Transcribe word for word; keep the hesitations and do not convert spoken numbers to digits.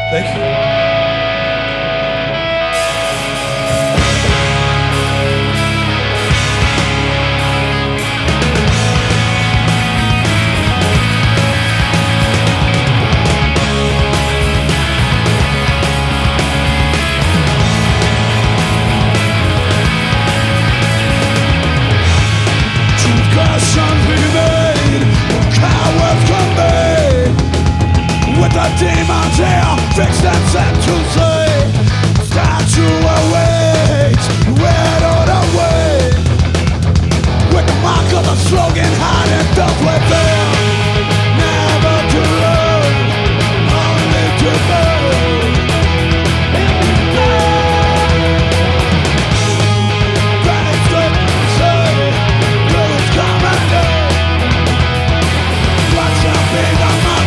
Thank you. Concussions be made, cowards conveyed, with the demons here, fix them sent to say.